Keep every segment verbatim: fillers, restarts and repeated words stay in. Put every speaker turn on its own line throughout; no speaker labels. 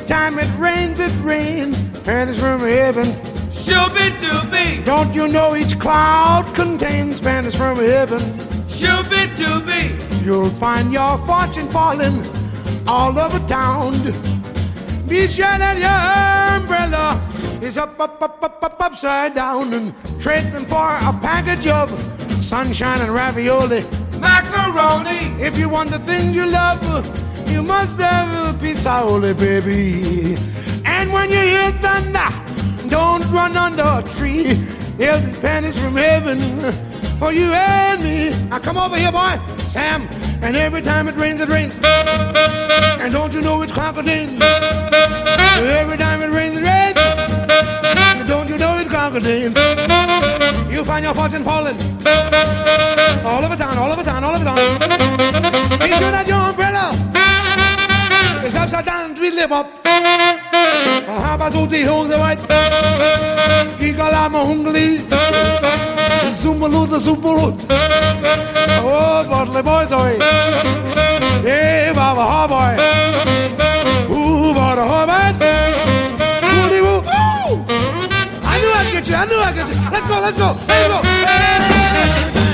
time it rains, it rains. Pennies from heaven.
Shooby-dooby.
Don't you know each cloud contains pennies from heaven?
Shooby-dooby.
You'll find your fortune falling all over town. Be sure that your umbrella is up, up, up, up, up, upside down, and trading for a package of sunshine and ravioli.
Macaroni.
If you want the thing you love, you must have a pizza-oli, baby. And when you hear thunder, don't run under a tree. There'll be pennies from heaven for you and me. Now come over here, boy, Sam. And every time it rains, it rains. And don't you know it's crocodile? Every time it rains, it rains. And don't you know it's crocodile? You find your fortune falling all over town, all over town, all over town. Be sure that your umbrella is upside down, tweet lip up. Habas die Hose weit. Gigalama Hungli. Zumbaluta Zubalut. Oh, Bartley boys, oi. Hey, Baba Harboy. Ooh, Baba Harboy. Woody woo. Ooh. I knew I'd get you. I knew I'd get you. Let's go, let's go. There you go. There you go.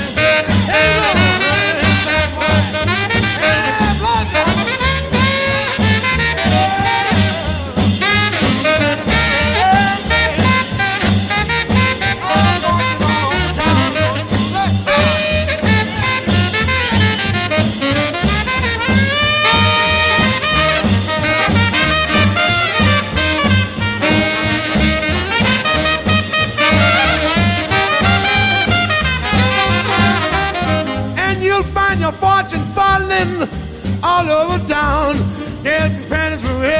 Fortune falling all over town. There'll be pennies from